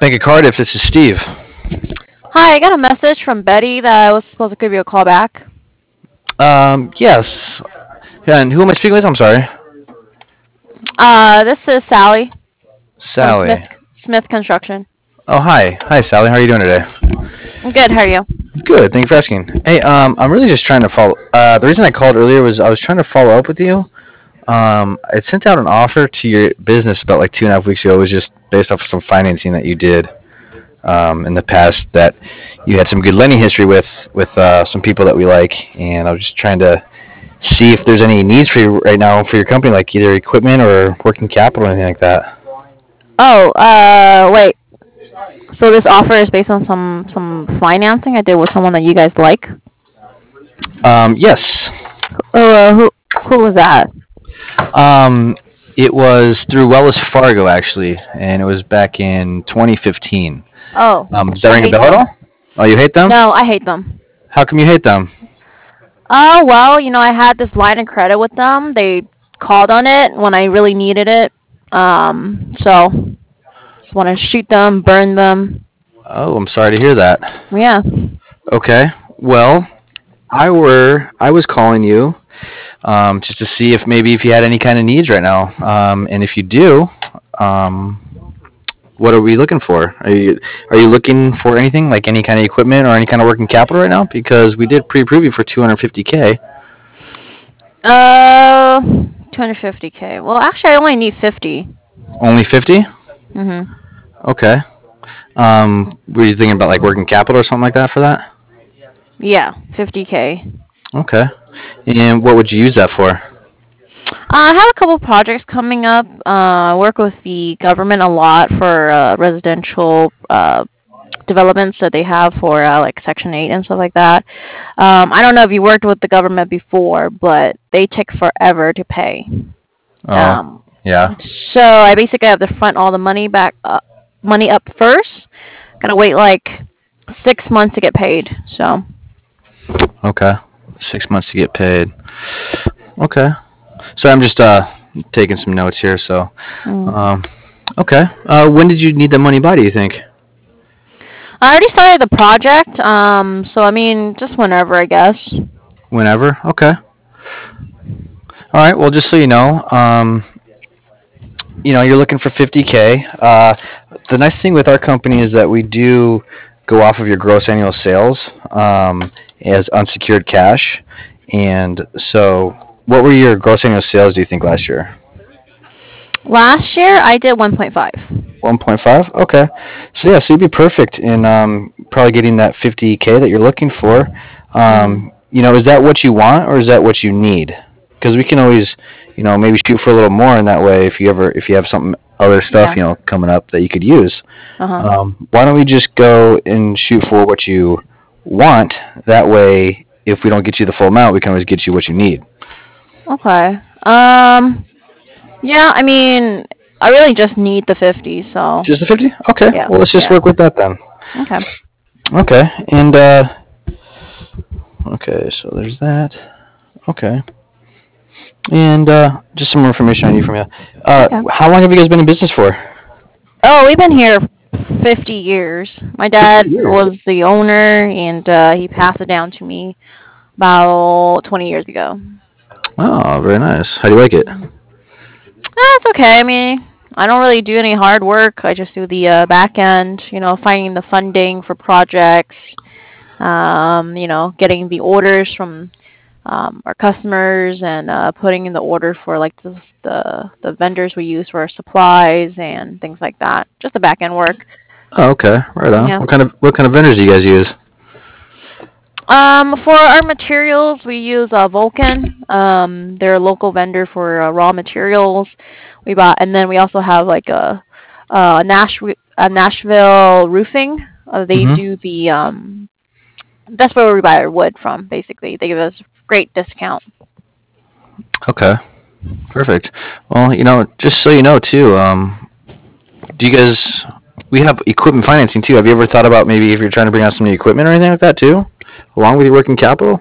Bank of Cardiff. This is Steve. Hi, I got a message from Betty that I was supposed to give you a call back. Yes. Yeah, and who am I speaking with? I'm sorry. This is Sally from Sally. Smith Construction. Oh, hi. Hi, Sally. How are you doing today? I'm good. How are you? Good. Thank you for asking. Hey, I'm really just trying to follow. The reason I called earlier was I was trying to follow up with you. I sent out an offer to your business about like 2.5 weeks ago. It was just based off of some financing that you did in the past that you had some good lending history with some people that we like, and I was just trying to see if there's any needs for you right now for your company, like either equipment or working capital or anything like that. Oh, wait. So this offer is based on some financing I did with someone that you guys like. Yes. Who was that? Um, it was through Wells Fargo actually, and it was back in 2015. Oh, Does that I ring a hate bell at them. all? Oh, you hate them? No, I hate them. How come you hate them? Oh well, I had this line of credit with them. They called on it when I really needed it. So just want to shoot them, burn them. Oh, I'm sorry to hear that. Yeah. Okay. Well, I was calling you just to see if maybe if you had any kind of needs right now, and if you do, um, what are we looking for? Are you looking for anything like any kind of equipment or any kind of working capital right now? Because we did pre-approve you for 250K. Uh, 250K. Well, actually, I only need 50. Only 50? Mhm. Okay. Were you thinking about like working capital or something like that for that? Yeah, 50K. Okay. And what would you use that for? I have a couple projects coming up. I work with the government a lot for residential developments that they have for like Section 8 and stuff like that. I don't know if you worked with the government before, but they take forever to pay. Oh, Um, yeah. so I basically have to front all the money up first. Gotta wait like 6 months to get paid. So. Okay. 6 months to get paid. Okay. So I'm just taking some notes here. So, Mm. um, okay. When did you need the money by? Do you think? I already started the project, so I mean, just whenever, I guess. Whenever. Okay. All right. Well, just so you're looking for 50K. The nice thing with our company is that we do go off of your gross annual sales as unsecured cash. And so, what were your gross annual sales, do you think, last year? Last year, I did 1.5. 1.5? Okay. So you'd be perfect in probably getting that 50K that you're looking for. Mm. Is that what you want or is that what you need? Because we can always, maybe shoot for a little more in that way if you have something other stuff, Yeah. coming up that you could use. Uh huh. Why don't we just go and shoot for what you want? That way, if we don't get you the full amount, we can always get you what you need. Okay. Yeah, I mean, I really just need the 50, so. Just the 50? Okay. Yeah. Well, let's just Yeah. work with that then. Okay. Okay. And okay, so there's that. Okay. And just some more information on you from you. Okay. How long have you guys been in business for? Oh, we've been here 50 years. My 50 dad years. was the owner, and he passed it down to me about 20 years ago. Oh, very nice. How do you like it? That's okay. I mean, I don't really do any hard work. I just do the back end, finding the funding for projects, getting the orders from our customers and putting in the order for like the vendors we use for our supplies and things like that. Just the back end work. Oh, okay. Right on. Yeah. What kind of vendors do you guys use? For our materials, we use Vulcan. They're a local vendor for raw materials. And then we also have like a Nashville roofing. They Mm-hmm. do the that's where we buy our wood from. Basically, they give us great discount. Okay. Perfect. Well, just so you know too, do you guys? We have equipment financing too. Have you ever thought about maybe if you're trying to bring out some new equipment or anything like that too, along with your working capital?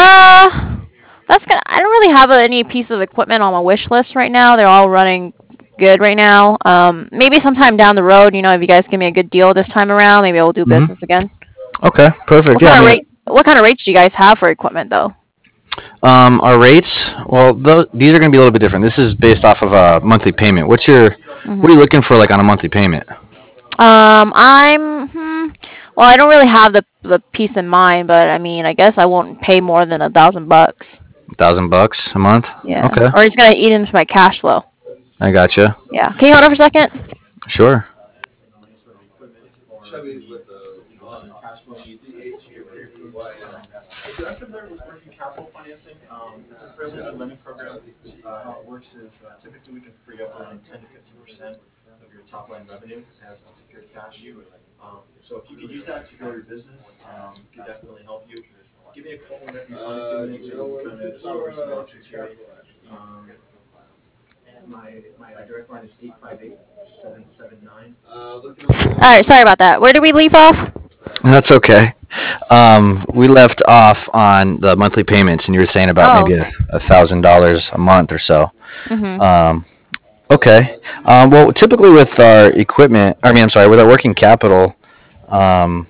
Uh, that's gonna. I don't really have any piece of equipment on my wish list right now. They're all running good right now. Maybe sometime down the road, if you guys give me a good deal this time around, maybe we'll do Hmm. business again. Okay, perfect. What Yeah, I kind of mean, rate? What kind of rates do you guys have for equipment, though? our rates. Well, these are going to be a little bit different. This is based off of a monthly payment. What are hmm you looking for, like on a monthly payment? well, I don't really have the peace in mind, but I mean, I guess I won't pay more than $1,000. $1,000 a month. Yeah, Okay, or it's gonna eat into my cash flow. I gotcha. Yeah. Can you hold on for a second? Sure. If you're familiar with working capital financing, it's a fairly good lending program. How it works is typically we can free up around 10 to 15% of your top line revenue as unsecured cash. So if you could use that to grow your business, it could definitely help you. Give me a call whenever you find a few minutes. We can kind of just go over some options here. Um, my direct line is 858-779. All right. Sorry about that. Where did we leave off? That's okay. We left off on the monthly payments, and you were saying about Oh. maybe $1,000 a month or so. Mhm. Um, okay. Well, typically with our equipment, I mean, I'm sorry, with our working capital, um,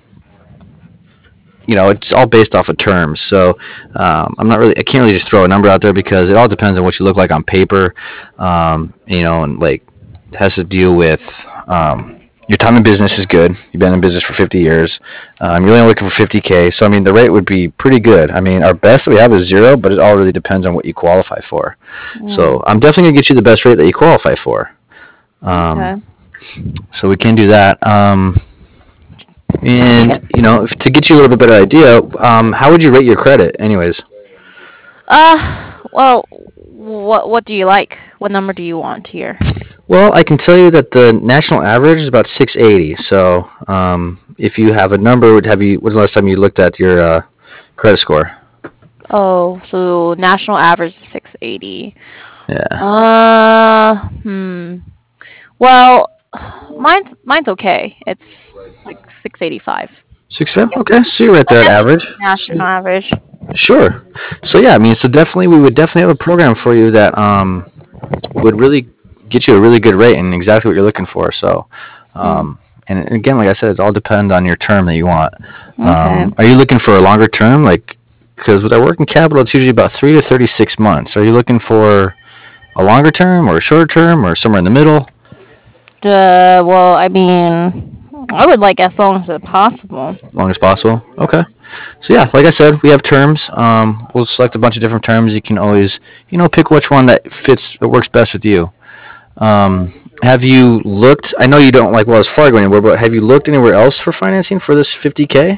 it's all based off of terms. So I can't really just throw a number out there because it all depends on what you look like on paper, and like it has to deal with your time in business is good. You've been in business for 50 years. You're only looking for 50K. So I mean, the rate would be pretty good. I mean, our best that we have is zero, but it all really depends on what you qualify for. Mm, So I'm definitely gonna get you the best rate that you qualify for. Um, okay. so we can do that. And to get you a little bit better idea, how would you rate your credit, anyways? Well, what do you like? What number do you want here? Well, I can tell you that the national average is about 680. So, if you have a number, when's the last time you looked at your credit score? Oh, so national average is 680. Yeah, Uh, hmm. Well, mine's okay. It's like 685. 650. Okay, so you're right I there at guess average. national average. Sure. So yeah, I mean, so definitely we would definitely have a program for you that would really get you a really good rate and exactly what you're looking for. So, Mm, and again, like I said, it all depends on your term that you want. okay. Are you looking for a longer term? Like, because with our working capital, it's usually about 3 to 36 months. Are you looking for a longer term or a shorter term or somewhere in the middle? Well, I mean, I would like as long as it's possible. Long as possible. Okay. So yeah, like I said, we have terms. We'll select a bunch of different terms. You can always, pick which one that works best with you. Have you looked? I know you don't like Wells Fargo anymore, but have you looked anywhere else for financing for this 50K?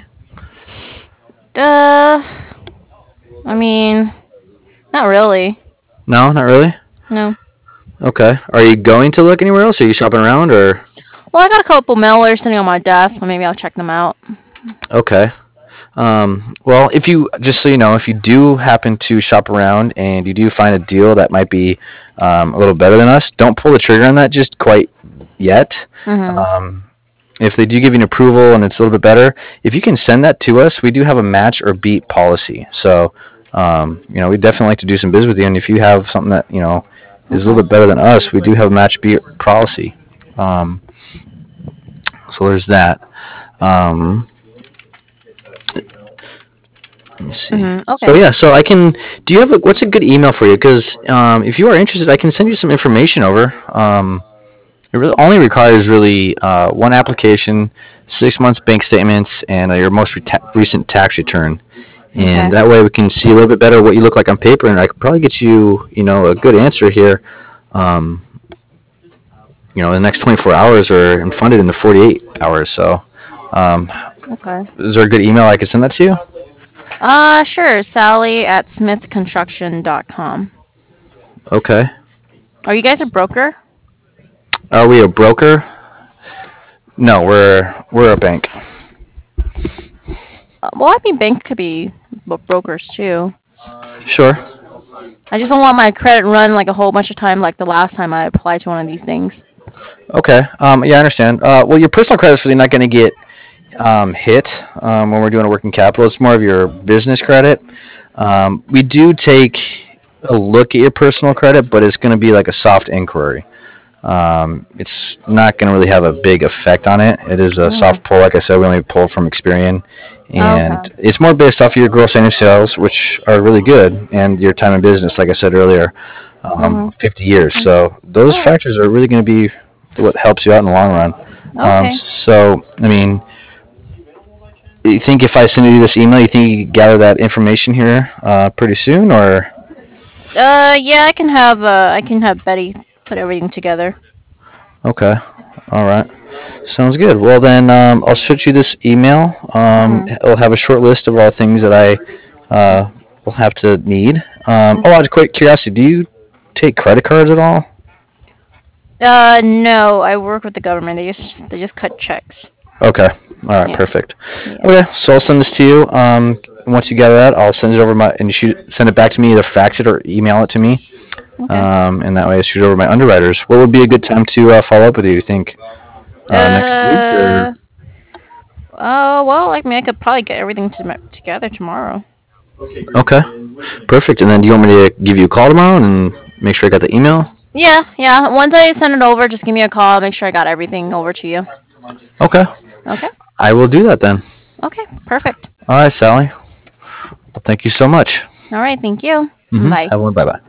Uh, I mean, not really. No, not really. No. Okay. Are you going to look anywhere else? Are you shopping around or? Well, I got a couple mailers sitting on my desk, so maybe I'll check them out. Okay. Well, if you just so you know, if you do happen to shop around and you do find a deal that might be a little better than us, don't pull the trigger on that just quite yet. Mhm. Um, if they do give you an approval and it's a little bit better, if you can send that to us, we do have a match or beat policy. So, we definitely like to do some business with you. And if you have something that is a Okay. little bit better than us, we do have a match beat policy. Um, so there's that. Um, Let me see. So Okay. yeah, so I can. Do you have what's a good email for you? Because if you are interested, I can send you some information over. It really only requires really one application, 6 months bank statements, and your most recent tax return. And Okay. that way we can see a little bit better what you look like on paper, and I could probably get you, a good answer here. Um, in the next 24 hours, or and funded in the 48 hours. So, um, Okay. is there a good email I could send that to you? Sure. Sally at smithconstruction.com. Okay. Are you guys a broker? Are we a broker? No, we're a bank. Well, I mean, banks could be brokers too. Sure. I just don't want my credit run like a whole bunch of time, like the last time I applied to one of these things. Okay. Yeah, I understand. Well, your personal credit is really not going to get hit when we're doing a working capital. It's more of your business credit. We do take a look at your personal credit, but it's going to be like a soft inquiry. It's not going to really have a big effect on it. It is a Mhm. soft pull, like I said. We only pull from Experian, and Okay. it's more based off of your gross annual sales, which are really good, and your time in business, like I said earlier, Mhm. 50 years. So those Oh, factors are really going to be what helps you out in the long run. okay. So, I mean, you think if I send you this email, you think you can gather that information here pretty soon, or Yeah, I can have Betty put everything together. okay, all right, sounds good. Well, then I'll shoot you this email. Mhm. It'll have a short list of all things that I will have to need. Mhm. Just quick curiosity: do you take credit cards at all? No, I work with the government. They just cut checks. Okay, all right, Yeah. perfect. Yeah. Okay, so I'll send this to you. Once you gather that, I'll send it over and you should send it back to me, either fax it or email it to me. Okay. And that way I shoot over my underwriters. What would be a good time to follow up with you? You think next week or? Uh. Well, like me, I could probably get everything together tomorrow. Okay, perfect. And then do you want me to give you a call tomorrow and make sure I got the email? Yeah, yeah. Once I send it over, just give me a call. Make sure I got everything over to you. Okay, Okay. I will do that then. Okay. Perfect. All right, Sally. Well, thank you so much. All right. Thank you. Bye. Have one. Bye bye.